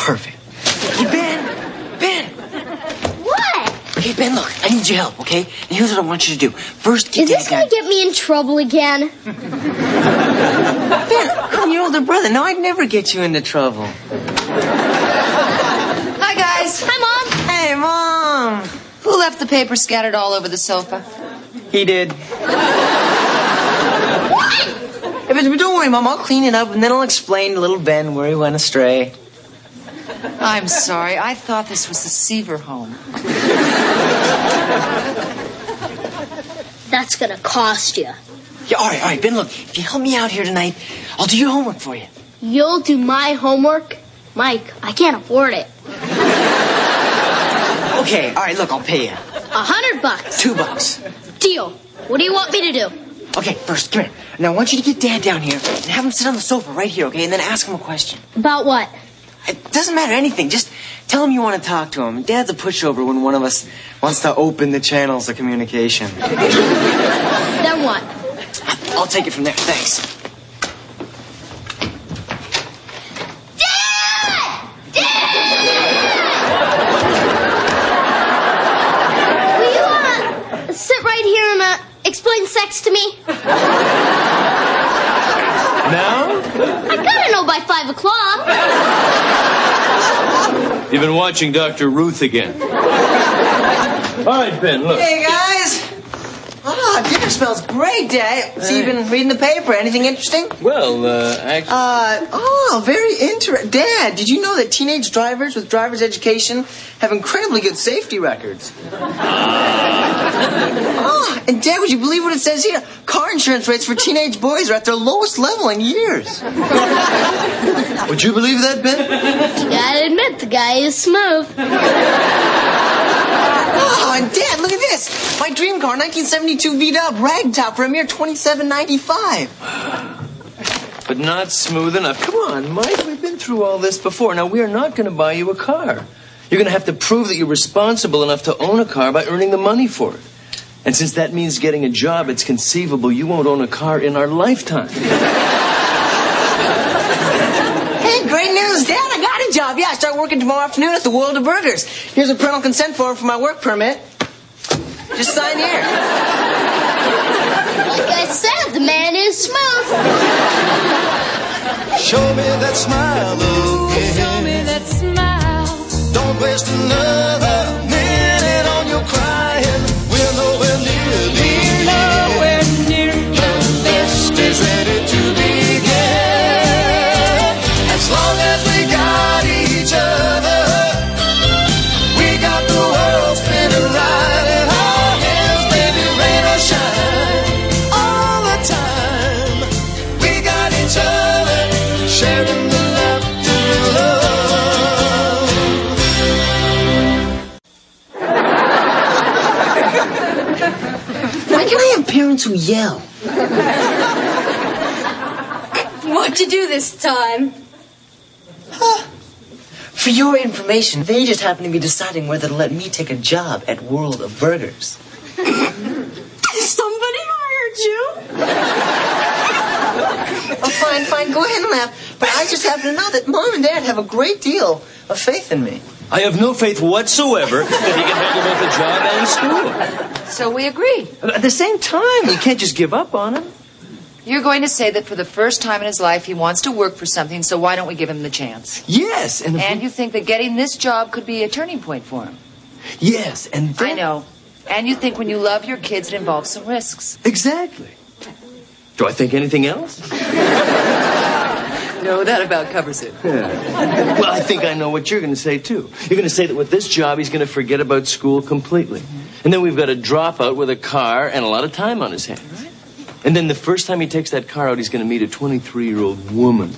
Perfect. Hey, Ben! What? Hey, Ben, look, I need your help, okay? And here's what I want you to do. First, get Is this going to get me in trouble again? Ben, I'm your older brother. No, I'd never get you into trouble. Hi, guys. Hi, Mom. Hey, Mom! Who left the paper scattered all over the sofa? He did. What? Hey, but don't worry, Mom. I'll clean it up, and then I'll explain to little Ben where he went astray. I'm sorry. I thought this was the Seaver home. That's going to cost you. Yeah, all right, Ben, look. If you help me out here tonight, I'll do your homework for you. You'll do my homework? Mike, I can't afford it. Okay, all right, look, I'll pay you. $100. $2. Deal. What do you want me to do? Okay, first, come here. Now, I want you to get Dad down here and have him sit on the sofa right here, okay? And then ask him a question. About what? It doesn't matter anything. Just tell him you want to talk to him. Dad's a pushover when one of us wants to open the channels of communication. Then what? I'll take it from there. Thanks. Dad! Will you, sit right here and, explain sex to me? Now? I gotta know by 5 o'clock. You've been watching Dr. Ruth again. All right, Ben, look. Hey, guys. Dinner smells great, Dad. So you've been reading the paper. Anything interesting? Well, actually... very interesting. Dad, did you know that teenage drivers with driver's education have incredibly good safety records? And Dad, would you believe what it says here? Car insurance rates for teenage boys are at their lowest level in years. Would you believe that, Ben? You gotta admit, the guy is smooth. And Dad, look at this. My dream car, 1972 V-Dub ragtop for a mere $27.95. But not smooth enough. Come on, Mike, we've been through all this before. Now, we are not going to buy you a car. You're going to have to prove that you're responsible enough to own a car by earning the money for it. And since that means getting a job, it's conceivable you won't own a car in our lifetime. Hey, great news, Dad. I got a job. Yeah, I start working tomorrow afternoon at the World of Burgers. Here's a parental consent form for my work permit. Just sign here. Like I said, the man is smooth. Show me that smile again. Show me that smile. Don't waste another minute on your crying. We're nowhere near the best is ready to begin. As long as we got each other, we got the world spinning right in our hands, baby, rain or shine. All the time, we got each other, sharing the laughter and love. Why can I have parents who yell? What'd you do this time? For your information, they just happen to be deciding whether to let me take a job at World of Burgers. Somebody hired you? Oh, fine. Go ahead and laugh. But I just happen to know that Mom and Dad have a great deal of faith in me. I have no faith whatsoever that he can handle both a job and school. So we agree. At the same time, you can't just give up on him. You're going to say that for the first time in his life he wants to work for something, so why don't we give him the chance? Yes, and you think that getting this job could be a turning point for him? yes, and then... I know. And you think when you love your kids it involves some risks. Exactly. Do I think anything else? No, that about covers it. Yeah. Well, I think I know what you're going to say, too. You're going to say that with this job, he's going to forget about school completely. And then we've got a dropout with a car and a lot of time on his hands. And then the first time he takes that car out, he's going to meet a 23-year-old woman.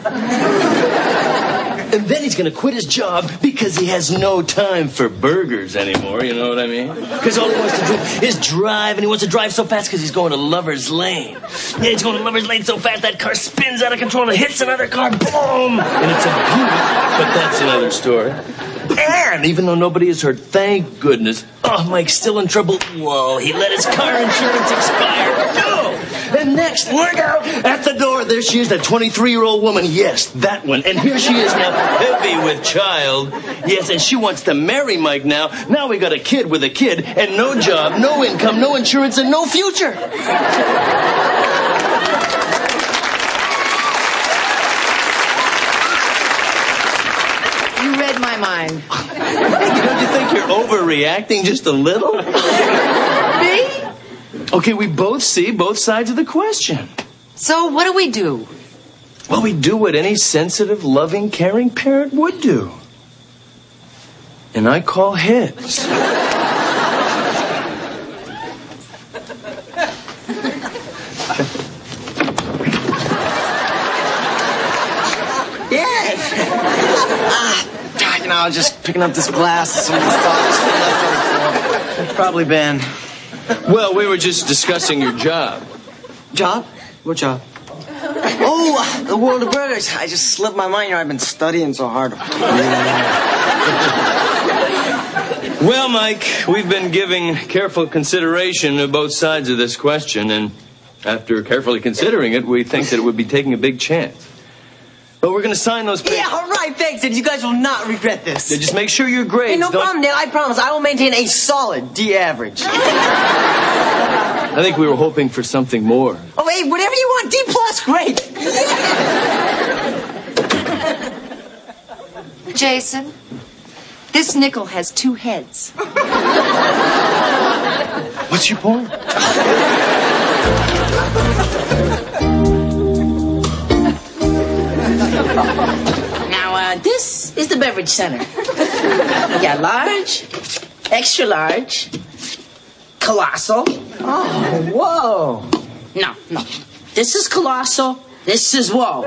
And then he's going to quit his job because he has no time for burgers anymore, you know what I mean? Because all he wants to do is drive, and he wants to drive so fast because he's going to Lover's Lane. Yeah, he's going to Lover's Lane so fast that car spins out of control and hits another car, boom! And it's a beauty, but that's another story. And even though nobody is hurt, thank goodness, Mike's still in trouble. Whoa, he let his car insurance expire. No! And next, look out! At the door, there she is, that 23-year-old woman. Yes, that one. And here she is now, heavy with child. Yes, and she wants to marry Mike now. Now we got a kid with a kid, and no job, no income, no insurance, and no future. You read my mind. Don't you think you're overreacting just a little? Me? Okay, we both see both sides of the question. So what do we do? Well, we do what any sensitive, loving, caring parent would do. And I call heads. I was just picking up this glass and some of the thoughts left on the floor. It's probably been. Well, we were just discussing your job. Job? What job? Oh, the World of Burgers. I just slipped my mind. I've been studying so hard. Well, Mike, we've been giving careful consideration to both sides of this question, and after carefully considering it, we think that it would be taking a big chance. But we're going to sign those papers. Yeah, all right, thanks. And you guys will not regret this. Yeah, just make sure your grades Hey, no problem, Dale. I promise. I will maintain a solid D average. I think we were hoping for something more. Oh, hey, whatever you want. D plus, great. Jason, this nickel has 2 heads. What's your point? Now, this is the beverage center. We got large, extra large, colossal. Oh, whoa. No. This is colossal. This is whoa.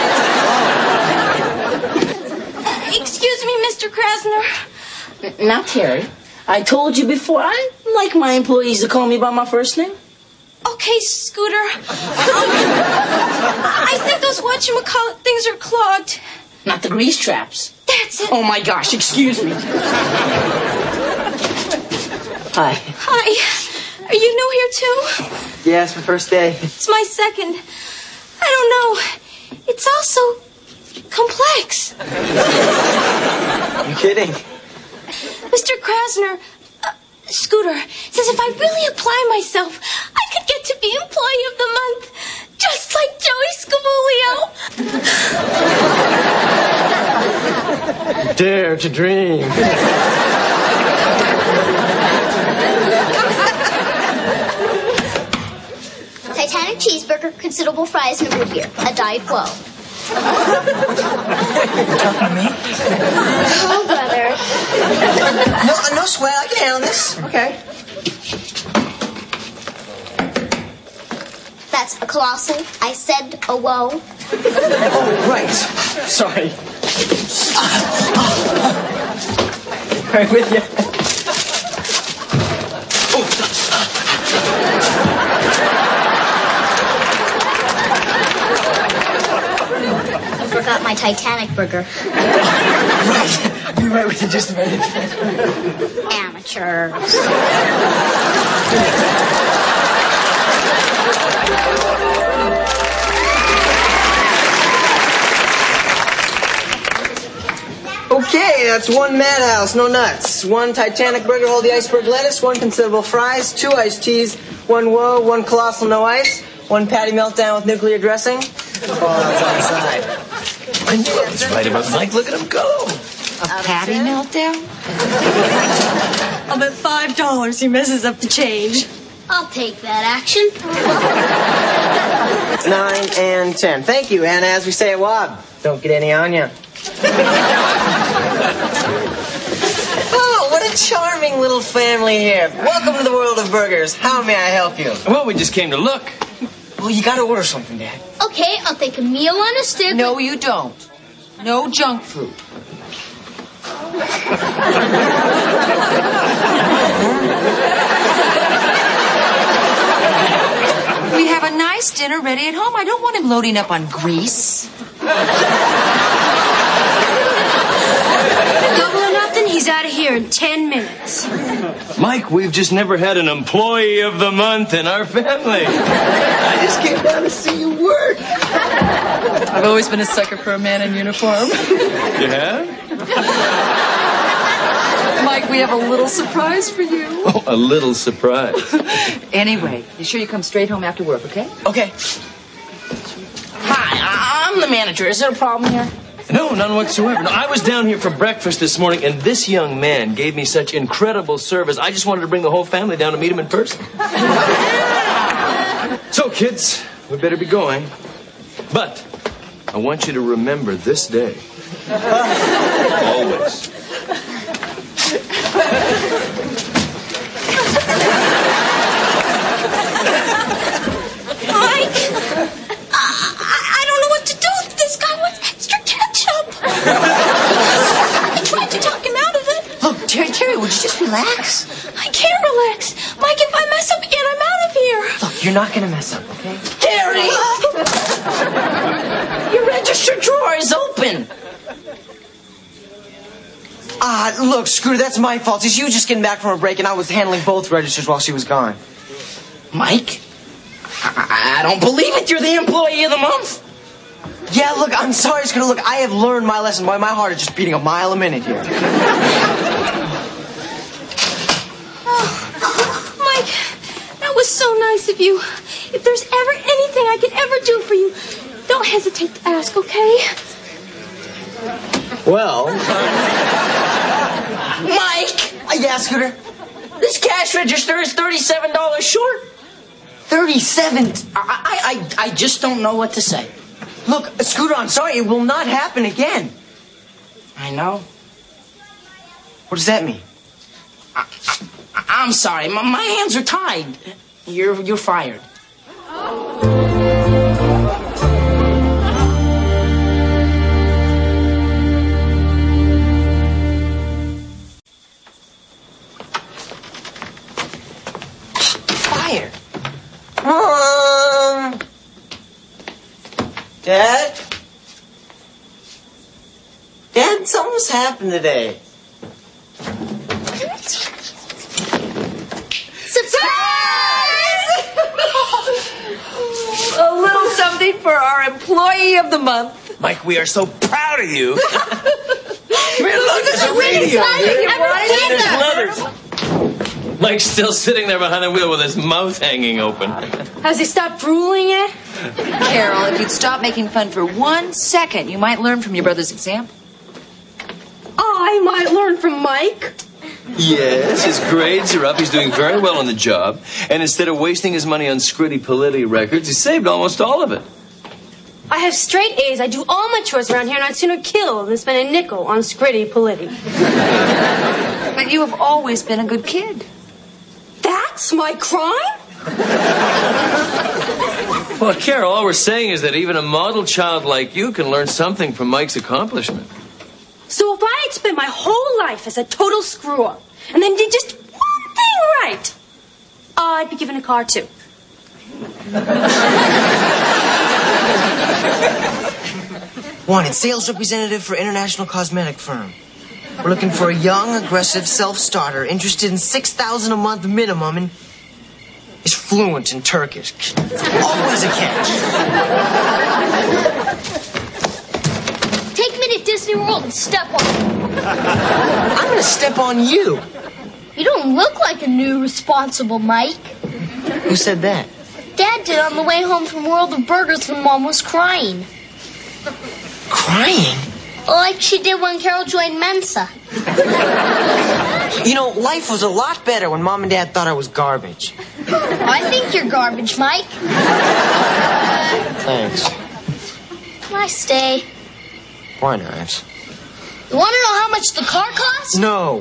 Excuse me, Mr. Krasner. Now, Terry, I told you before, I like my employees to call me by my first name. Okay, Scooter. I think those whatchamacallit things are clogged. Not the grease traps. That's it. Oh, my gosh, excuse me. Hi. Hi. Are you new here, too? Yeah, it's my first day. It's my second. I don't know. It's all so complex. You kidding? Mr. Krasner, Scooter says if I really apply myself, I could get to be Employee of the Month, just like Joey Scavulio. Dare to dream. Titanic cheeseburger, considerable fries, and a root beer. A Diet Quo. Oh, brother. No sweat. I can handle this. Okay. That's a colossal. I said a whoa. Oh, right. Sorry. Right with you. I forgot my Titanic burger. Right. You're right with you just a minute. Amateurs. Okay, that's 1 Madhouse, no nuts. 1 Titanic burger, hold the iceberg lettuce. 1 considerable fries. 2 iced teas. 1 whoa. 1 colossal, no ice. 1 patty meltdown with nuclear dressing. Oh, that's outside. I knew I was right about Mike. Look at him go. A patty meltdown? I'll bet $5 he messes up the change. I'll take that action. 9 and 10. Thank you, and as we say at WAB, don't get any on ya. Oh, what a charming little family here. Welcome to the World of Burgers. How may I help you? Well, we just came to look. Well, you gotta order something, Dad. Okay, I'll take a meal on a stick. No, you don't. No junk food. We have a nice dinner ready at home. I don't want him loading up on grease. Double or nothing He's out of here in 10 minutes. Mike, we've just never had an employee of the month in our family. I just came down to see you work. I've always been a sucker for a man in uniform. You have? Mike, we have a little surprise for you. Oh, a little surprise. Anyway, you sure you come straight home after work, okay? Okay. Hi, I'm the manager. Is there a problem here? No, none whatsoever. No, I was down here for breakfast this morning, and this young man gave me such incredible service. I just wanted to bring the whole family down to meet him in person. So, kids, we better be going. But I want you to remember this day. Always. Mike, I don't know what to do. This guy wants extra ketchup. I tried to talk him out of it. Look, Terry, would you just relax? I can't relax. Mike, if I mess up again, I'm out of here. Look, you're not gonna mess up, okay? Terry! Your register drawer is open. Look, Scooter, that's my fault. It's you just getting back from a break, and I was handling both registers while she was gone. Mike? I don't believe it. You're the employee of the month. Yeah, look, I'm sorry, Scooter. Look, I have learned my lesson. Boy, my heart is just beating a mile a minute here. Mike, that was so nice of you. If there's ever anything I can ever do for you, don't hesitate to ask, okay? Well... Mike! Yeah, Scooter? This cash register is $37 short. 37? I just don't know what to say. Look, Scooter, I'm sorry. It will not happen again. I know. What does that mean? I'm sorry. My hands are tied. You're fired. Fired? Mom! Dad? Dad, something's happened today. A little something for our employee of the month. Mike, we are so proud of you. Man, look, there's a radio. There's leathers. Mike's still sitting there behind the wheel with his mouth hanging open. Has he stopped drooling yet? Carol, if you'd stop making fun for 1 second, you might learn from your brother's example. I might learn from Mike. Yes, his grades are up. He's doing very well on the job. And instead of wasting his money on Scritti Politti records, he saved almost all of it. I have straight A's. I do all my chores around here, and I'd sooner kill than spend a nickel on Scritti Politti. But you have always been a good kid. That's my crime? Well, Carol, all we're saying is that even a model child like you can learn something from Mike's accomplishment. So if I had spent my whole life as a total screw-up and then did just one thing right, I'd be given a car too. Wanted sales representative for international cosmetic firm. We're looking for a young, aggressive self-starter interested in $6,000 a month minimum and is fluent in Turkish. Always a catch. Take me to Disney World and step on me. I'm going to step on you. You don't look like a new responsible Mike. Who said that? Dad did on the way home from World of Burgers when Mom was crying. Crying? Like she did when Carol joined Mensa. You know, life was a lot better when Mom and Dad thought I was garbage. I think you're garbage, Mike. Thanks. Can I stay? Why not? You want to know how much the car costs? No.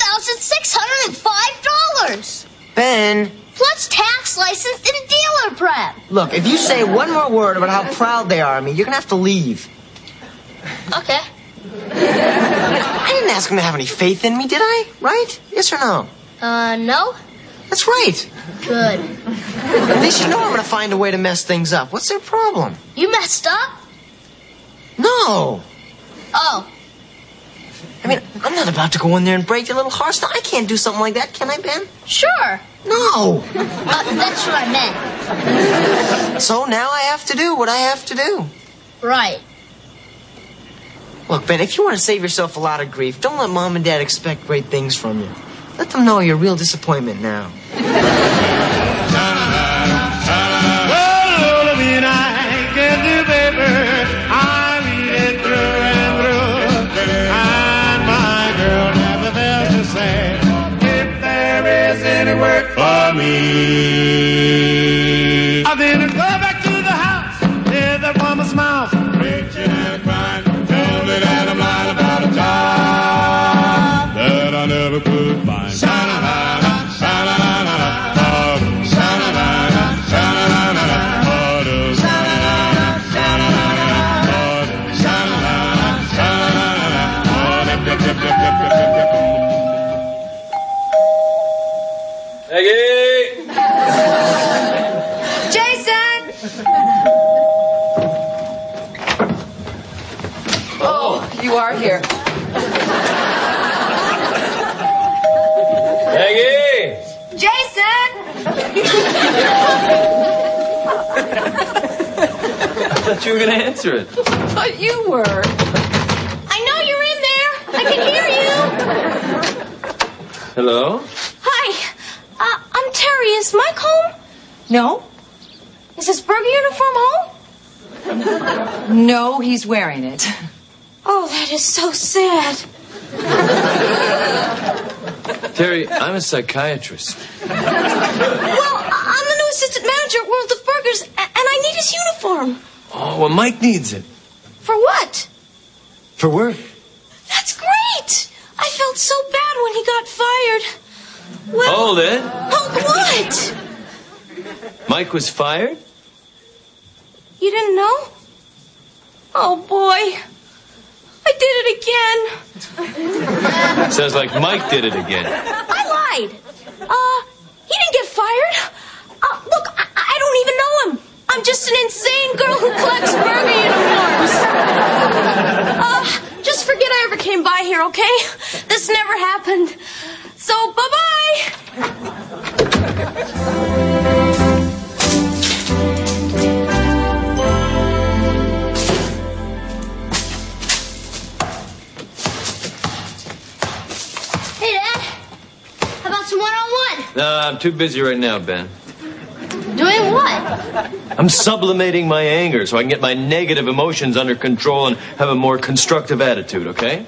$2,605. Ben. Plus tax, license, and a dealer prep. Look, if you say one more word about how proud they are of me, you're going to have to leave. Okay. I didn't ask them to have any faith in me, did I? Right? Yes or no? No. That's right. Good. At least you know I'm going to find a way to mess things up. What's their problem? You messed up? No. Oh. I mean, I'm not about to go in there and break your little hearts. No, I can't do something like that, can I, Ben? Sure. No. That's what I meant. So now I have to do what I have to do. Right. Look, Ben, if you want to save yourself a lot of grief, don't let Mom and Dad expect great things from you. Let them know you're a real disappointment now. Well, when I get the paper, I read it through and through. And my girl never fails to say, if there is any work for me. I then go back to the house, hear that woman's mouth, preaching and crying, tell me that I'm lying about a job that I never could find. Maggie! Jason! Oh, you are here. Maggie! Jason! I thought you were going to answer it. But you were. I know you're in there. I can hear you. Hello? Hi. I'm Terry. Is Mike home? No? Is his burger uniform home? No, he's wearing it. Oh, that is so sad. Terry, I'm a psychiatrist. Well, I'm the new assistant manager at World of Burgers, and I need his uniform. Oh, well, Mike needs it. For what? For work. That's great. I felt so bad when he got fired. Well, Hold it. oh, what? Mike was fired? You didn't know? Oh, boy. I did it again. Sounds like Mike did it again. I lied. He didn't get fired. Look, I don't even know him. I'm just an insane girl who collects burger uniforms. Just forget I ever came by here, okay? This never happened. So, bye-bye. Hey, Dad. How about some one-on-one? No, I'm too busy right now, Ben. Doing what? I'm sublimating my anger so I can get my negative emotions under control and have a more constructive attitude, okay?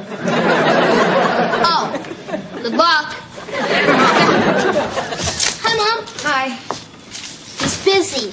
Oh, good luck. Hi, Mom. Hi. He's busy.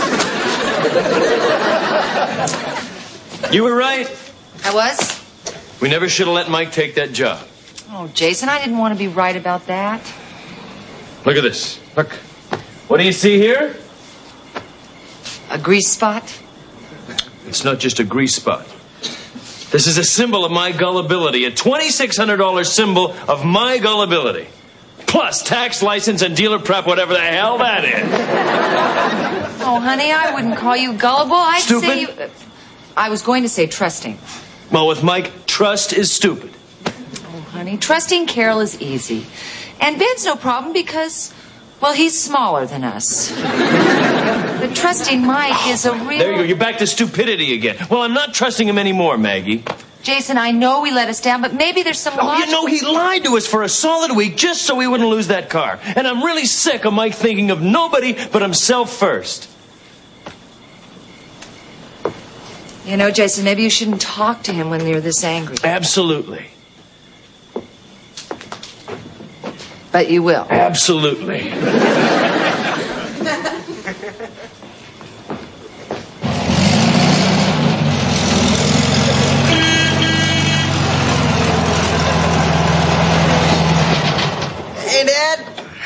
You were right. I was? We never should have let Mike take that job. Oh, Jason, I didn't want to be right about that. Look at this. Look. What do you see here? A grease spot? It's not just a grease spot. This is a symbol of my gullibility, a $2,600 symbol of my gullibility. Plus tax, license, and dealer prep, whatever the hell that is. Oh, honey, I wouldn't call you gullible. I'd Stupid? say you... I was going to say trusting. Well, with Mike, trust is stupid. Oh, honey, trusting Carol is easy. And Ben's no problem because, well, he's smaller than us. But trusting Mike is a real... There you go. You're back to stupidity again. Well, I'm not trusting him anymore, Maggie. Jason, I know we let us down, but maybe there's some Oh, logic... you know, he lied to us for a solid week just so we wouldn't lose that car. And I'm really sick of Mike thinking of nobody but himself first. You know, Jason, maybe you shouldn't talk to him when you're this angry. Absolutely. But you will. Absolutely. Hey, Dad.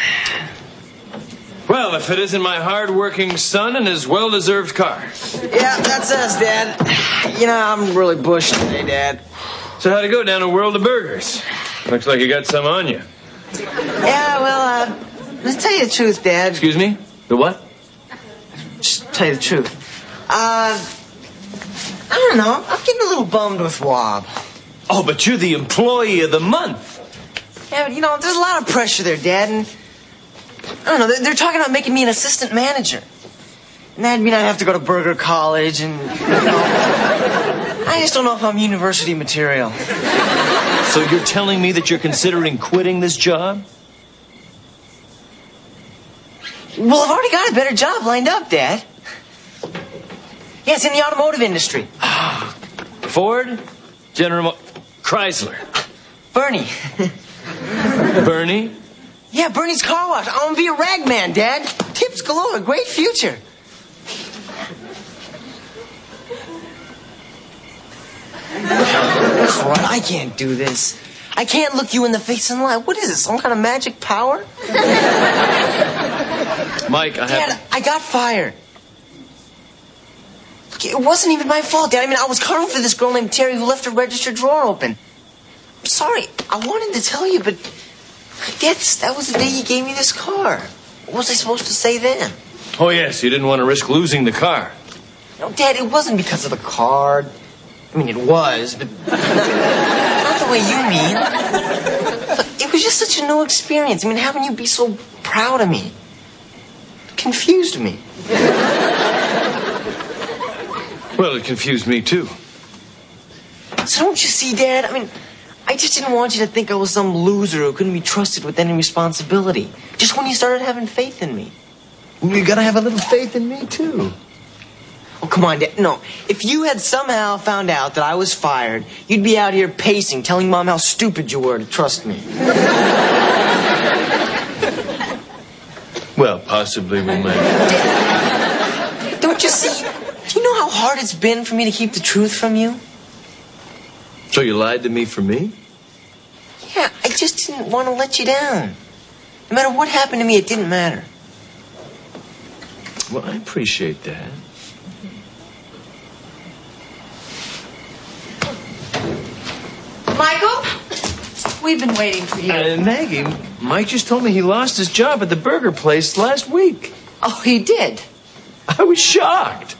Well, if it isn't my hard-working son and his well-deserved car. Yeah, that's us, Dad. You know, I'm really bushed today, Dad. So how'd it go down at World of Burgers? Looks like you got some on you. Yeah, well, let's tell you the truth, Dad. Excuse me? The what? Just tell you the truth. I don't know. I'm getting a little bummed with Wob. Oh, but you're the employee of the month. Yeah, but, you know, there's a lot of pressure there, Dad, and I don't know, they're talking about making me an assistant manager. And that'd mean I'd have to go to Burger College and, I just don't know if I'm university material. So you're telling me that you're considering quitting this job? Well, I've already got a better job lined up, Dad. Yeah, it's in the automotive industry. Ford? Chrysler? Bernie. Bernie? Yeah, Bernie's Car Wash. I'm gonna be a rag man, Dad. Tips galore, great future. Crud, I can't do this. I can't look you in the face and lie. What is it, some kind of magic power? Mike, Dad, I got fired. Look, it wasn't even my fault, Dad. I mean, I was covering for this girl named Terry who left her register drawer open. I'm sorry, I wanted to tell you, but that was the day you gave me this car. What was I supposed to say then? Oh, yes, you didn't want to risk losing the car. No, Dad, it wasn't because of the car. I mean, it was, but not the way you mean. Look, it was just such a new experience. I mean, having you be so proud of me confused me. Well, it confused me, too. So don't you see, Dad? I mean, I just didn't want you to think I was some loser who couldn't be trusted with any responsibility. Just when you started having faith in me. Well, you gotta have a little faith in me, too. Oh, come on, Dad. No, if you had somehow found out that I was fired, you'd be out here pacing, telling Mom how stupid you were to trust me. Well, possibly we might. Don't you see? Do you know how hard it's been for me to keep the truth from you? So you lied to me for me? Yeah, I just didn't want to let you down. No matter what happened to me, it didn't matter. Well, I appreciate that. Michael, we've been waiting for you. Maggie, Mike just told me he lost his job at the burger place last week. Oh, he did? I was shocked.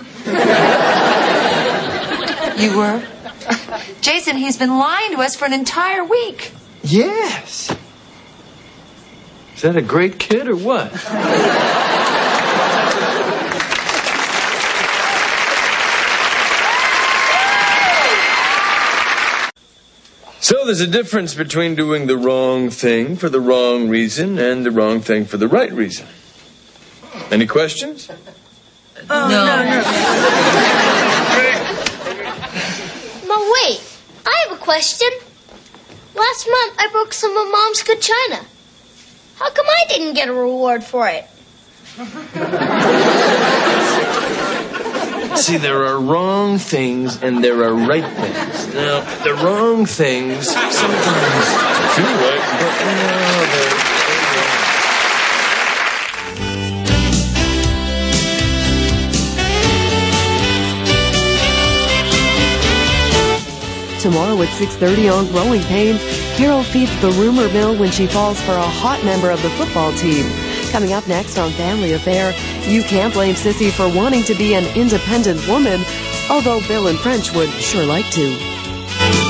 You were? Jason, he's been lying to us for an entire week. Yes. Is that a great kid or what? So there's a difference between doing the wrong thing for the wrong reason and the wrong thing for the right reason. Any questions? No. But wait, I have a question. Last month I broke some of Mom's good china. How come I didn't get a reward for it? See, there are wrong things and there are right things. Now, the wrong things sometimes feel right, but they're wrong. Tomorrow at 6:30 on Growing Pains, Carol feeds the rumor mill when she falls for a hot member of the football team. Coming up next on Family Affair, you can't blame Sissy for wanting to be an independent woman, although Bill and French would sure like to.